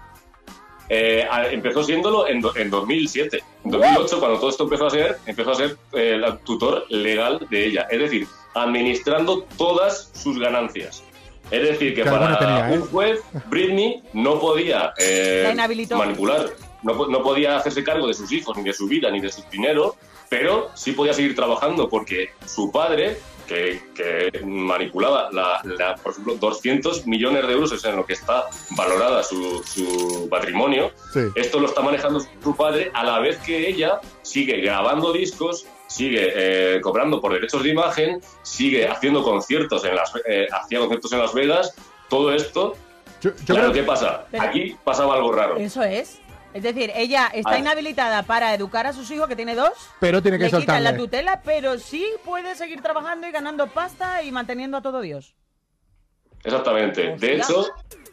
Eh, a- empezó siéndolo en, do- en dos mil siete. En dos mil ocho, cuando todo esto empezó a ser, empezó a ser eh, el tutor legal de ella. Es decir, administrando todas sus ganancias. Es decir, que Que para alguna tenía, ¿eh? un juez, Britney no podía eh, La inhabilitó. manipular, no, po- no podía hacerse cargo de sus hijos, ni de su vida, ni de su dinero, pero sí podía seguir trabajando porque su padre, que, que manipulaba, la, la, por ejemplo, doscientos millones de euros, es en lo que está valorada su, su patrimonio, Sí. esto lo está manejando su padre a la vez que ella sigue grabando discos, sigue eh, cobrando por derechos de imagen, sigue haciendo conciertos en las eh, hacía conciertos en Las Vegas. Todo esto, Yo, yo claro, creo ¿qué pasa? Pero- Aquí pasaba algo raro. Eso es. Es decir, ella está Ah. inhabilitada para educar a sus hijos, que tiene dos. pero tiene que Le quitan soltarle. la tutela, pero sí puede seguir trabajando y ganando pasta y manteniendo a todo Dios. Exactamente. De Hostia. hecho,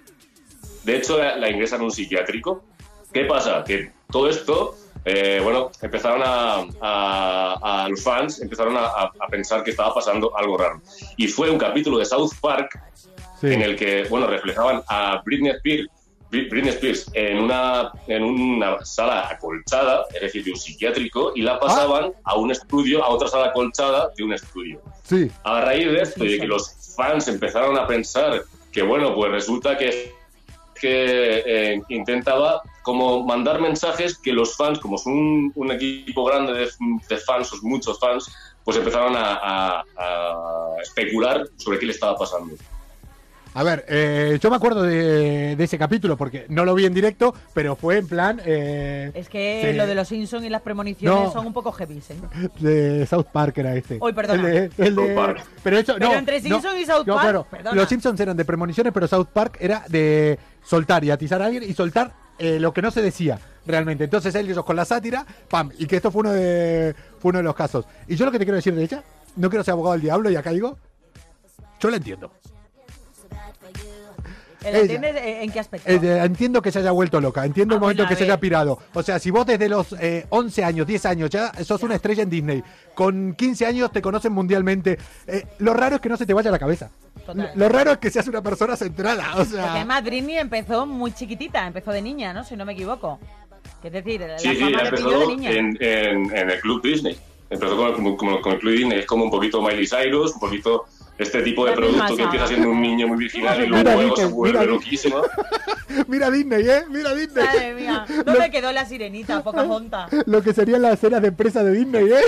de hecho la, la ingresan en un psiquiátrico. ¿Qué pasa? Que todo esto, eh, bueno, empezaron a, a, a los fans empezaron a, a- a pensar que estaba pasando algo raro. Y fue un capítulo de South Park Sí. en el que, bueno, reflejaban a Britney Spears, Bri- Britney Spears en una, en una sala acolchada, es decir, de un psiquiátrico, y la pasaban a un estudio, a otra sala acolchada de un estudio. Sí. A raíz de esto y de Sí, que sí. los fans empezaron a pensar que, bueno, pues resulta que, que eh, intentaba como mandar mensajes que los fans, como son un, un equipo grande de, de fans, son muchos fans, pues empezaron a, a- a especular sobre qué le estaba pasando. A ver, eh, yo me acuerdo de, de ese capítulo porque no lo vi en directo, pero fue en plan eh, Es que Sí. lo de los Simpsons y las premoniciones No. son un poco heavy, ¿eh? de South Park era este. Uy, perdona. El de- el de- South Park. Pero eso, Pero no, entre no, Simpsons y South no, Park, claro, perdona. los Simpsons eran de premoniciones, pero South Park era de soltar y atizar a alguien y soltar eh, lo que no se decía realmente. Entonces ellos con la sátira, pam, y que esto fue uno de fue uno de los casos. Y yo lo que te quiero decir de ella, no quiero ser abogado del diablo y acá digo, yo la entiendo. Ella. ¿Entiendes eh, en qué aspecto? Eh, eh, entiendo que se haya vuelto loca, entiendo Ah, el momento bueno, que a se ver. haya pirado. O sea, si vos desde los eh, once años, diez años ya sos una estrella en Disney, con quince años te conocen mundialmente, eh, lo raro es que no se te vaya a la cabeza. Total. Lo raro es que seas una persona centrada, o Porque sea... además Britney empezó muy chiquitita, empezó de niña, ¿no? Si no me equivoco. Es decir, la Sí, sí, fama ya le pilló empezó de niña. en, en, en el Club Disney. Empezó con, el- con- con el Club Disney, es como un poquito Miley Cyrus, un poquito este tipo de La misma producto que saga. empieza siendo un niño muy virginal y Mira, luego, luego se Disney, vuelve mira, loquísimo. Mira Disney, ¿eh? Mira Disney. Madre mía, ¿dónde quedó la sirenita, Pocahontas? Lo que serían las escenas de empresa de Disney, ¿eh?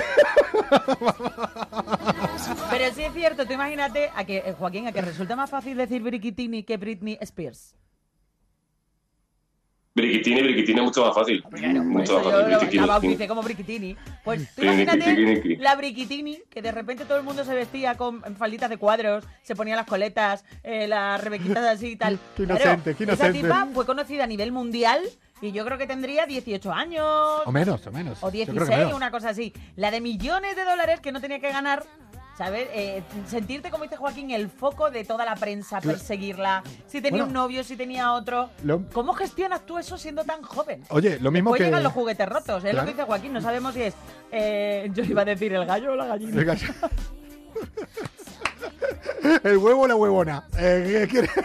Pero sí es cierto, tú imagínate, a que, eh, Joaquín, a que resulta más fácil decir Briquitini que Britney Spears. Briquitini, Briquitini es mucho más fácil. Claro, mucho por más eso fácil. yo lo- Briquitini. la bauticé como Briquitini. Pues tú Briquitini, imagínate Briquitini. la Briquitini, que de repente todo el mundo se vestía con falditas de cuadros, se ponía las coletas, eh, las rebequitas así y tal. Qué inocente, qué Esa inocente. tipa fue conocida a nivel mundial y yo creo que tendría dieciocho años. O menos, o menos. O Yo creo que dieciséis, menos. una cosa así. La de millones de dólares que no tenía que ganar, ¿sabes? Eh, sentirte, como dice Joaquín, el foco de toda la prensa, perseguirla. Si tenía Bueno. un novio, si tenía otro. Lo- ¿Cómo gestionas tú eso siendo tan joven? Oye, lo mismo Después que... llegan los juguetes rotos, es Claro. lo que dice Joaquín. No sabemos si es. eh, yo iba a decir el gallo o la gallina. El gallo. El huevo o la huevona. Eh, ¿qué quiere?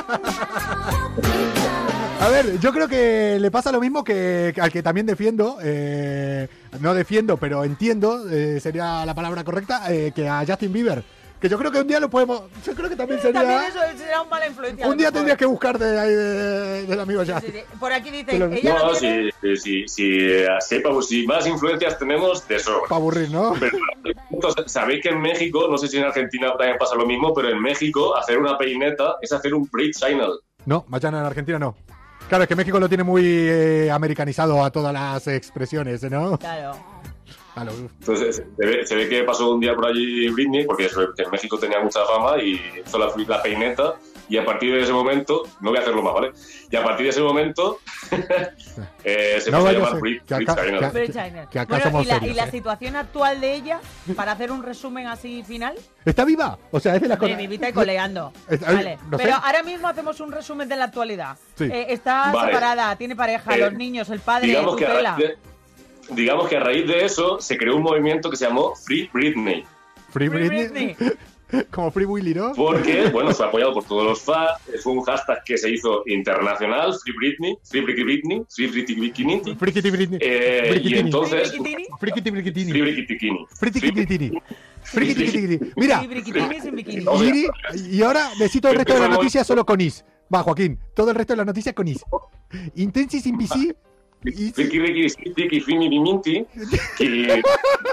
A ver, yo creo que le pasa lo mismo que al que también defiendo. eh, no defiendo, pero entiendo, eh, sería la palabra correcta, eh, que a Justin Bieber. Que yo creo que un día lo podemos... Yo creo que también sería... También eso será un mala influencia. a Un lo día mejor. tendrías que buscar de, ahí de- del amigo Sí, Justin. sí, sí. Por aquí dice, Te lo- ella no, No, tiene... si, si, si, eh, sepa, si más influencias tenemos, de sobra. Para aburrir, ¿no? Pero, entonces, sabéis que en México, no sé si en Argentina también pasa lo mismo, pero en México hacer una peineta es hacer un braid signal. No, Mayana en Argentina no. Claro, es que México lo tiene muy eh, americanizado a todas las expresiones, ¿no? Claro. Claro. Entonces se ve, se ve que pasó un día por allí Britney, porque en México tenía mucha fama y hizo la, la peineta, y a partir de ese momento, no voy a hacerlo más, ¿vale? Y a partir de ese momento eh, se No empezó a vaya a llamar ser Brit, que Brit acá- Signal. que- Braid Signal. que acá Bueno, somos y, la, serios, y la ¿eh? situación actual de ella, para hacer un resumen así final, ¿Está viva? O sea, es de las de cosas... vivita y coleando. Es- ay, Vale. no sé. Pero ahora mismo hacemos un resumen de la actualidad. Sí. Eh, está Vale. separada, tiene pareja, Eh, los niños, el padre, Digamos que, a tutela. raíz de, digamos que a raíz de eso se creó un movimiento que se llamó Free Britney. Free Free Britney. Britney. Como Free Willy, ¿no? Porque, bueno, fue apoyado por todos los fans, fue un hashtag que se hizo internacional, Free Britney, Free Britney, Free Britney, Frikiti Britney. eh, y Frikitini. entonces... Briquitini, Frikiti Free Briquitini. Britney. Frikiti Britini. Frikiti Britini. Mira, y briquitini sin bikini. O sea, Iri, y ahora necesito el resto de la empezamos- noticia solo con Is. Va, Joaquín, todo el resto de la noticia con Is. Intensis in P C. Is- Ricky, Ricky, Ricky, Fini, Biminti, que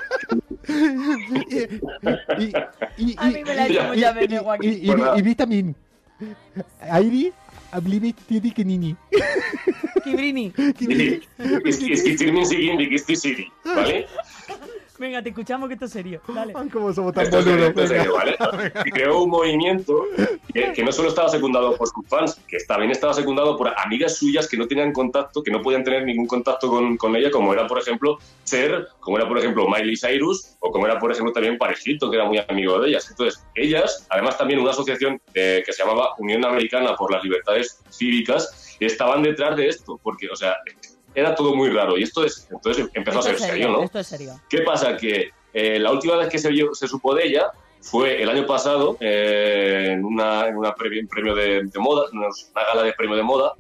y- y- A mí me la ha hecho y- mucha y- pena, y- Joaquín. y- y- y vitamin. Airi, Ablimi, Tidikinini. Kibrini. es que es que tienen siguiente que estoy Siri, ¿vale? Venga, te escuchamos que esto es serio. Dale. Ay, cómo somos tan Esto es serio, boludos. esto es serio, venga. ¿vale? Y creó un movimiento que, que no solo estaba secundado por sus fans, que también estaba secundado por amigas suyas que no tenían contacto, que no podían tener ningún contacto con, con ella, como era, por ejemplo, Cher, como era, por ejemplo, Miley Cyrus, o como era, por ejemplo, también Paris Hilton, que era muy amigo de ellas. Entonces, ellas, además también una asociación eh, que se llamaba Unión Americana por las Libertades Cívicas, estaban detrás de esto, porque, o sea, era todo muy raro. Y esto es, entonces empezó Esto a es ser serio, serio, ¿no? Esto es serio. ¿Qué pasa? Que eh, la última vez que se, vio- se supo de ella fue el año pasado eh, en una, en una pre- premio de, de moda, una gala de premio de moda,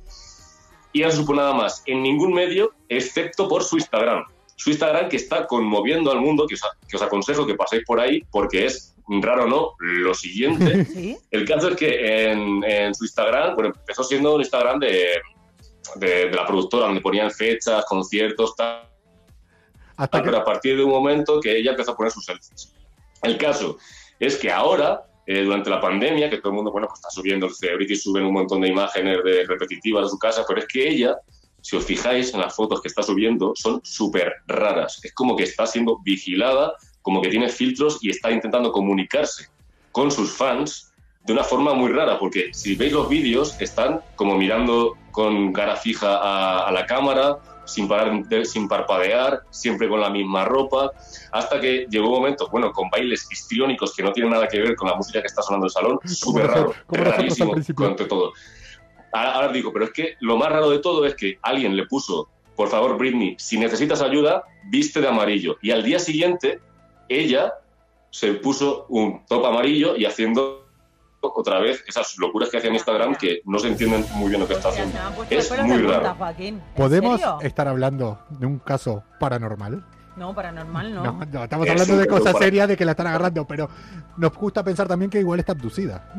y no se supo nada más en ningún medio excepto por su Instagram. Su Instagram que está conmoviendo al mundo, que os, que os aconsejo que paséis por ahí porque es raro, ¿no? Lo siguiente. ¿Sí? El caso es que en, en su Instagram, bueno, empezó siendo un Instagram de, de, de la productora, donde ponían fechas, conciertos, tal. Hasta que... Pero a partir de un momento que ella empezó a poner sus selfies. El caso es que ahora, eh, durante la pandemia, que todo el mundo, bueno, pues está subiendo, los celebrities suben un montón de imágenes de repetitivas de su casa, pero es que ella, si os fijáis en las fotos que está subiendo, son súper raras. Es como que está siendo vigilada, como que tiene filtros y está intentando comunicarse con sus fans de una forma muy rara, porque si veis los vídeos, están como mirando con cara fija a, a la cámara, sin parar, de- sin parpadear, siempre con la misma ropa, hasta que llegó un momento, bueno, con bailes histriónicos que no tienen nada que ver con la música que está sonando en el salón, súper nosotros- raro, como nosotros al rarísimo, principio. ante todo. Ahora, ahora digo, pero es que lo más raro de todo es que alguien le puso, por favor, Britney, si necesitas ayuda, viste de amarillo. Y al día siguiente, ella se puso un top amarillo y haciendo otra vez esas locuras que hace en Instagram que no se entienden muy bien lo que está Hostia, se haciendo. me han puesto Es los pelos muy de punta, raro. Joaquín. ¿En ¿Podemos serio? estar hablando de un caso paranormal? No, paranormal no. No, no, estamos Es hablando de un cosas caso para- serias, de que la están agarrando, pero nos gusta pensar también que igual está abducida.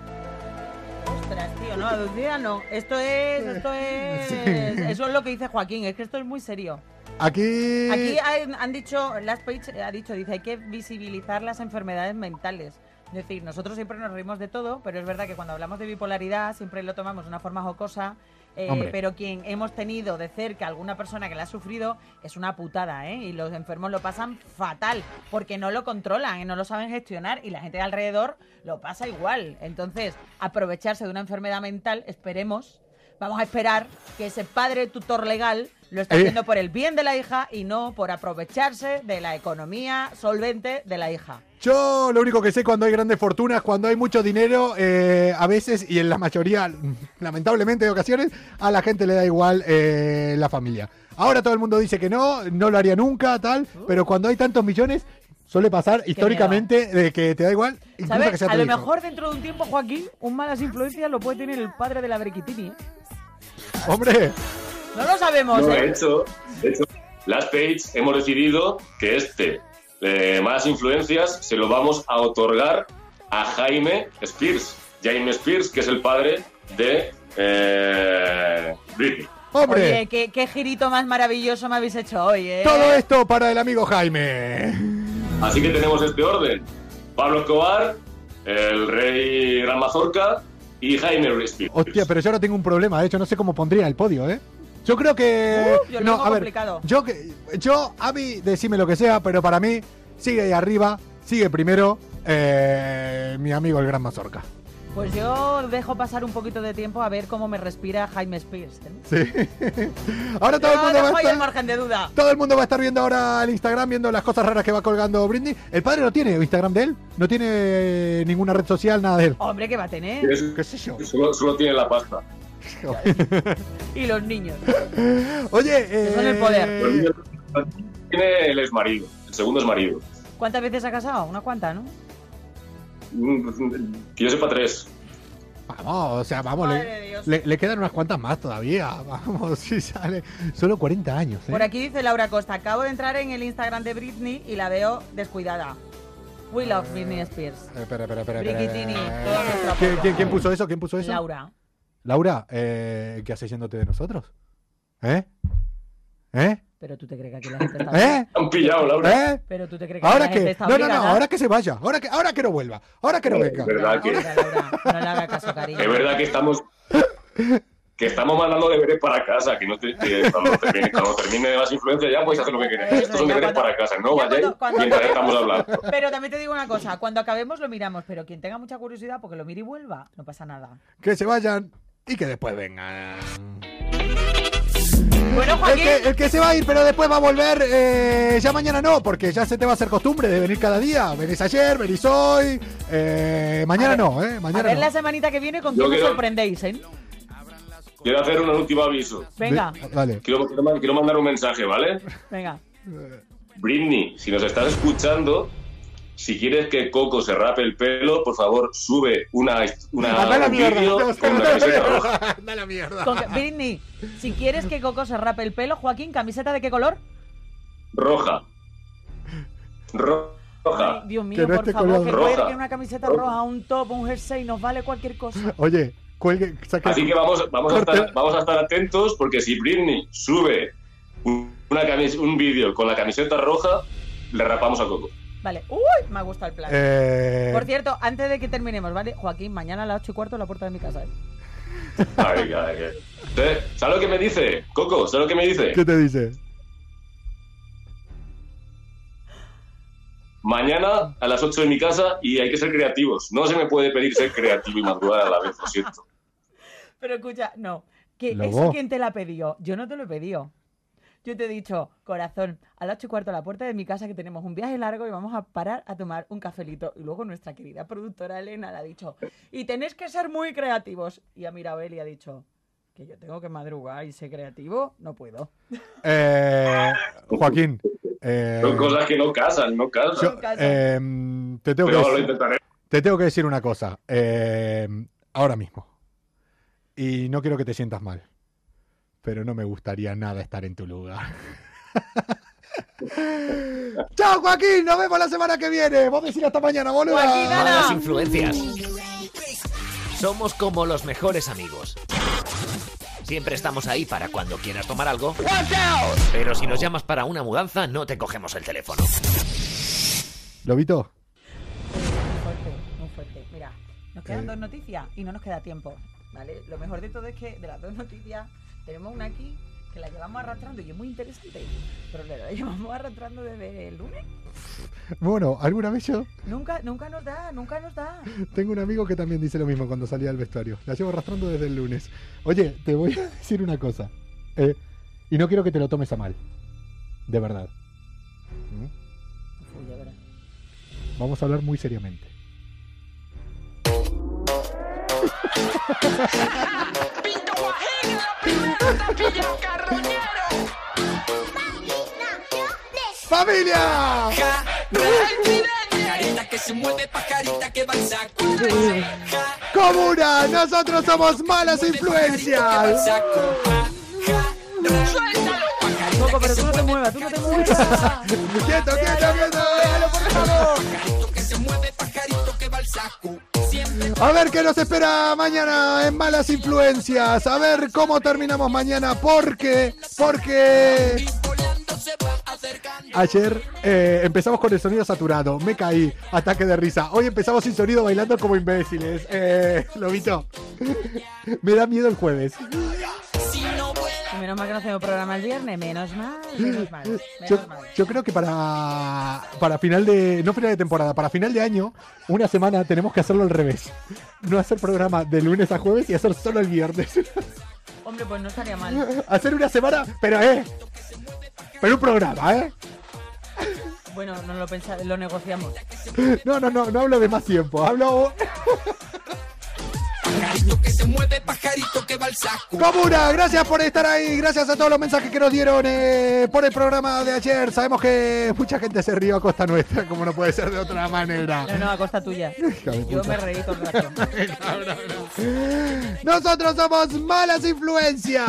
Ostras, tío, no, aducida no. Esto es, esto es... Sí. Eso es lo que dice Joaquín, es que esto es muy serio. Aquí... Aquí han, han dicho, Last Page ha dicho, dice, hay que visibilizar las enfermedades mentales. Es decir, nosotros siempre nos reímos de todo, pero es verdad que cuando hablamos de bipolaridad siempre lo tomamos de una forma jocosa Eh, Hombre. pero quien hemos tenido de cerca alguna persona que la ha sufrido es una putada, ¿eh? Y los enfermos lo pasan fatal porque no lo controlan, ¿eh? No lo saben gestionar y la gente de alrededor lo pasa igual. Entonces, aprovecharse de una enfermedad mental, esperemos, vamos a esperar que ese padre tutor legal lo está Eh. haciendo por el bien de la hija y no por aprovecharse de la economía solvente de la hija. Yo lo único que sé cuando hay grandes fortunas, cuando hay mucho dinero, eh, a veces y en la mayoría, lamentablemente de ocasiones, a la gente le da igual eh, la familia. Ahora todo el mundo dice que no, no lo haría nunca, tal, pero cuando hay tantos millones, suele pasar históricamente de que te da igual, incluso ¿Sabes? que sea A tu lo hijo. mejor dentro de un tiempo, Joaquín, un malas influencias lo puede tener el padre de la Brequitini, ¿eh? Hombre, No lo sabemos, No, ¿eh? de hecho, de hecho, las Page hemos decidido que este eh, Malas Influencias se lo vamos a otorgar a Jaime Spears. Jaime Spears, que es el padre de eh, Britney. hombre, Oye, qué, qué girito más maravilloso me habéis hecho hoy, ¿eh? todo esto para el amigo Jaime. Así que tenemos este orden. Pablo Escobar, el rey Gran Mazorca y Jaime Spears. Hostia, pero yo ahora tengo un problema, de hecho no sé cómo pondría el podio, ¿eh? Yo creo que... Uh, yo lo no, tengo a ver, complicado. yo, que- yo, a mí, decime lo que sea, pero para mí, sigue ahí arriba, sigue primero eh, mi amigo el Gran Mazorca. Pues yo dejo pasar un poquito de tiempo a ver cómo me respira Jaime Spears, ¿eh? Sí. Ahora todo el Yo mundo va dejo a ahí el estar... margen de duda. Todo el mundo va a estar viendo ahora el Instagram, viendo las cosas raras que va colgando Britney. El padre no tiene Instagram de él, no tiene ninguna red social, nada de él. Hombre, ¿qué va a tener? Es- ¿Qué sé yo? Solo, solo tiene la pasta. Y los niños. Oye, eh... son el poder. Tiene el exmarido, el segundo exmarido. ¿Cuántas veces ha casado? Una cuanta, ¿no? Mm, Que yo sepa tres. Vamos, o sea, vamos, Madre le, de Dios. le, le quedan unas cuantas más todavía. Vamos, si sale. Solo cuarenta años, ¿eh? Por aquí dice Laura Costa, acabo de entrar en el Instagram de Britney y la veo descuidada. We love Britney Spears. Eh, Espera, espera, espera. espera. Briquitini, todo nuestro ¿Quién, apoyo. quién, quién puso eso? ¿Quién puso eso? Laura. Laura, eh, ¿qué haces yéndote de nosotros? ¿Eh? ¿Eh? Pero tú te crees que aquí la gente está... ¿Eh? Han pillado, Laura. ¿Eh? Pero tú te crees que Ahora la gente que, está no, no, no, obligada. ahora que se vaya, ahora que, ahora que no vuelva, ahora que no venga. Es verdad que, Laura, Laura, no le haga caso, cariño. es verdad que estamos que estamos mandando deberes para casa, que, no te, que cuando, termine, cuando termine las influencias ya podéis hacer lo que queréis. Eso, Estos son ya deberes cuando- para casa, no ya vayáis cuando- cuando mientras acabemos- estamos hablando. Pero también te digo una cosa, cuando acabemos lo miramos, pero quien tenga mucha curiosidad porque lo mire y vuelva, no pasa nada. Que se vayan y que después vengan. Bueno, El Joaquín, que, el que se va a ir, pero después va a volver, eh, ya mañana no, porque ya se te va a hacer costumbre de venir cada día. Venís ayer, venís hoy, eh, mañana A ver, no, ¿eh? a Mañana ver no. la semanita que viene con Yo quién nos quiero- sorprendéis, ¿eh? Quiero hacer un último aviso. Venga, Ve- Vale. Quiero, quiero ma- quiero mandar un mensaje, ¿vale? venga. Britney, si nos estás escuchando, si quieres que Coco se rape el pelo, por favor, sube una, una Anda a la un mierda. vídeo No, con una camiseta roja. Anda a la mierda. Con que- Britney, si quieres que Coco se rape el pelo, Joaquín, ¿camiseta de qué color? Roja. Ro- Roja. Ay, Dios Que mío, no por esté favor, color que roja. puede que una camiseta Roja. roja, un top, un jersey, nos vale cualquier cosa. Oye, cuelgue, saque. Así que vamos, vamos, a Corte. estar, vamos a estar atentos porque si Britney sube un, una camis- un vídeo con la camiseta roja, le rapamos a Coco. Vale, uy, me gusta el plan. Eh, Por cierto, antes de que terminemos, ¿vale? Joaquín, mañana a las ocho y cuarto a la puerta de mi casa, ¿eh? Ay, ay, ay. ¿Eh? ¿Sabes lo que me dice? Coco, ¿sabes lo que me dice? ¿Qué te dice? Mañana a las ocho de mi casa y hay que ser creativos. No se me puede pedir ser creativo y madrugar a la vez, lo siento. Pero escucha, no. Que Lobo. ¿Eso quién te la pidió? Yo no te lo he pedido. Yo te he dicho, corazón, a las ocho y cuarto a la puerta de mi casa que tenemos un viaje largo y vamos a parar a tomar un cafelito. Y luego nuestra querida productora Elena le ha dicho, y tenéis que ser muy creativos. Y a Mirabel y ha dicho, que yo tengo que madrugar y ser creativo, no puedo. Eh, Joaquín. Eh, Son cosas que no casan, no casan. yo, eh, te, tengo que Pero lo decir, intentaré. te tengo que decir una cosa. eh, ahora mismo. Y no quiero que te sientas mal. Pero no me gustaría nada estar en tu lugar. ¡Chao, Joaquín! Nos vemos la semana que viene. Vos decís hasta mañana, boludo. Joaquín, nada. Malas influencias. Somos como los mejores amigos. Siempre estamos ahí para cuando quieras tomar algo. Pero si nos llamas para una mudanza, no te cogemos el teléfono. ¿Lobito? Muy fuerte, muy fuerte. Mira, nos quedan Eh. dos noticias y no nos queda tiempo. ¿vale? Lo mejor de todo es que de las dos noticias tenemos una aquí que la llevamos arrastrando y es muy interesante, pero la llevamos arrastrando desde el lunes. Bueno, alguna vez yo Nunca, nunca nos da, nunca nos da. tengo un amigo que también dice lo mismo cuando salía del vestuario. La llevo arrastrando desde el lunes. Oye, te voy a decir una cosa. Eh, y no quiero que te lo tomes a mal. De verdad. ¿Mm? Uy, ya verás. Vamos a hablar muy seriamente. ¡Familia! ¡Comuna! ¡Nosotros somos Malas Influencias! Coco, pero tú no te muevas, tú no te muevas. ¡Quieto, quieto, quieto! Por favor. A ver qué nos espera mañana en Malas Influencias. A ver cómo terminamos mañana. Porque, porque... Ayer eh, empezamos con el sonido saturado. Me caí. Ataque de risa. Hoy empezamos sin sonido bailando como imbéciles. Eh, Lobito. Me da miedo el jueves. Menos mal que no hacemos programa el viernes. Menos mal, menos mal. Menos Yo, mal. yo creo que para, para final de... No final de temporada, para final de año, una semana tenemos que hacerlo al revés. No hacer programa de lunes a jueves y hacer solo el viernes. Hombre, pues no estaría mal. Hacer una semana, pero eh... Pero un programa, ¿eh? Bueno, no lo pensamos, lo negociamos. No, no, no, no hablo de más tiempo. Hablo... Comuna, gracias por estar ahí. Gracias a todos los mensajes que nos dieron eh, por el programa de ayer. Sabemos que mucha gente se rió a costa nuestra, como no puede ser de otra manera. No, no, a costa tuya. Yo me reí todo el rato. No, no, no. Nosotros somos Malas Influencias.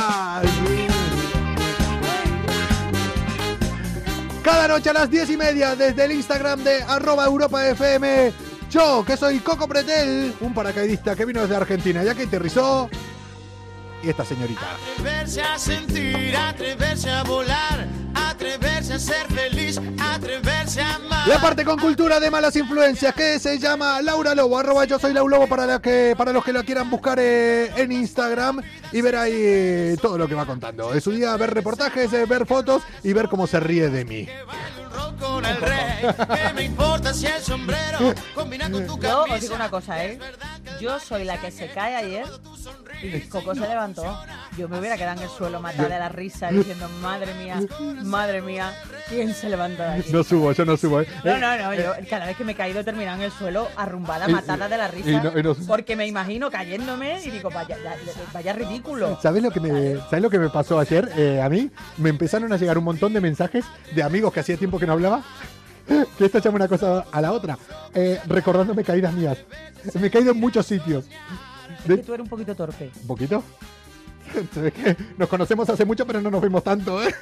Cada noche a las diez y media desde el Instagram de arroba Europa F M. Yo, que soy Coco Pretel, un paracaidista que vino desde Argentina, ya que aterrizó. Y esta señorita. Atreverse a sentir, atreverse a volar, atreverse a ser feliz, atreverse a amar. La parte con cultura de Malas Influencias, que se llama Laura Lobo, arroba yo soy Lau Lobo para, la que, para los que la quieran buscar eh, en Instagram y ver ahí eh, todo lo que va contando. De su día, ver reportajes, eh, ver fotos y ver cómo se ríe de mí. Con el rey, ¿qué me importa si el sombrero combina con tu Yo camisa? os digo una cosa, ¿eh? Yo soy la que se cae ayer y Coco se levantó. Yo me hubiera quedado en el suelo matada de la risa diciendo, madre mía, madre mía, ¿quién se levanta de aquí? No subo, yo no subo. ¿eh? No, no, no, yo cada vez que me he caído he terminado en el suelo arrumbada, matada de la risa, y no- y no- porque me imagino cayéndome y digo, vaya, ya- vaya ridículo. ¿Sabes lo que me, ¿sabes lo que me pasó ayer? Eh, a mí me empezaron a llegar un montón de mensajes de amigos que hacía tiempo que no hablaba. Que esto llama una cosa a la otra. Eh, recordándome caídas mías. Me he caído en muchos sitios. Es que tú eres un poquito torpe. ¿Un poquito? Se ve que nos conocemos hace mucho, pero no nos vimos tanto, ¿eh?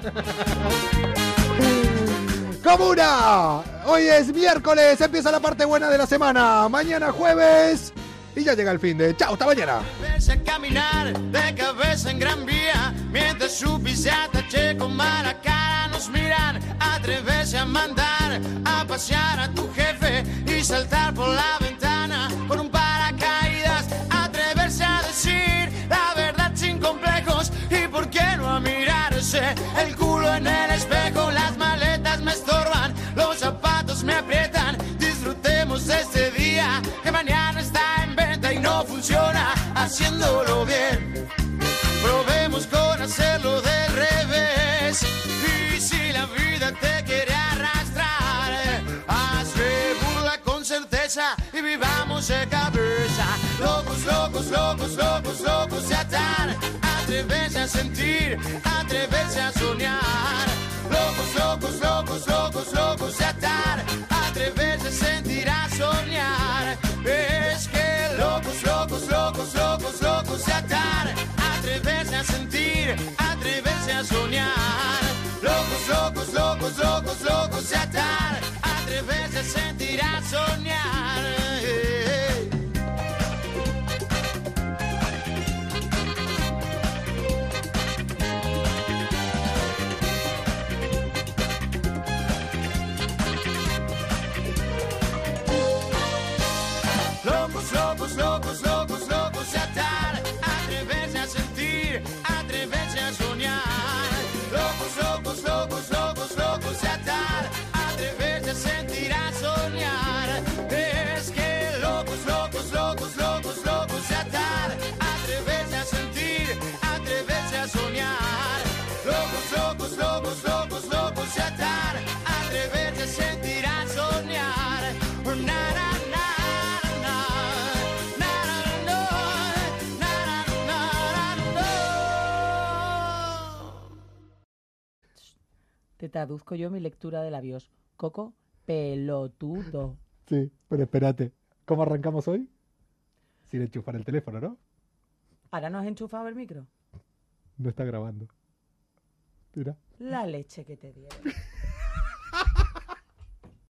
¡Comuna! Hoy es miércoles, empieza la parte buena de la semana. Mañana jueves y ya llega el fin de... ¡Chao, hasta mañana! Atreverse a caminar de cabeza en Gran Vía, mientras su pisata che con mala cara nos miran. Atreverse a mandar a pasear a tu jefe y saltar por la ventana con un paracaídas. Atreverse a decir la verdad sin complejos y por qué no a mirarse el culo en el espejo. Las maletas me estorban, los zapatos me aprietan. Disfrutemos de este día que mañana está en venta y no funciona haciéndolo bien. Probemos con hacerlo del revés. Y si la vida te quiere arrastrar, hazle burla con certeza y vivamos de cabeza. Locos, locos, locos, locos, locos se atan. Atreverse a sentir, atreverse a soñar. Locos, locos, locos, locos, locos se atan. Atreverse a sentir, a soñar. Es que locos, locos, locos, locos, locos se atan. Atreverse a sentir, atreverse a soñar. Locos, locos, locos, locos, locos se atan. Atreverse a sentir, a soñar. Locos, locos, locos, locos, locos se atan. Te traduzco yo mi lectura de labios. Coco, pelotudo. Sí, pero espérate. ¿Cómo arrancamos hoy? Sin enchufar el teléfono, ¿no? ¿Ahora no has enchufado el micro? No está grabando. Mira. La leche que te dieron.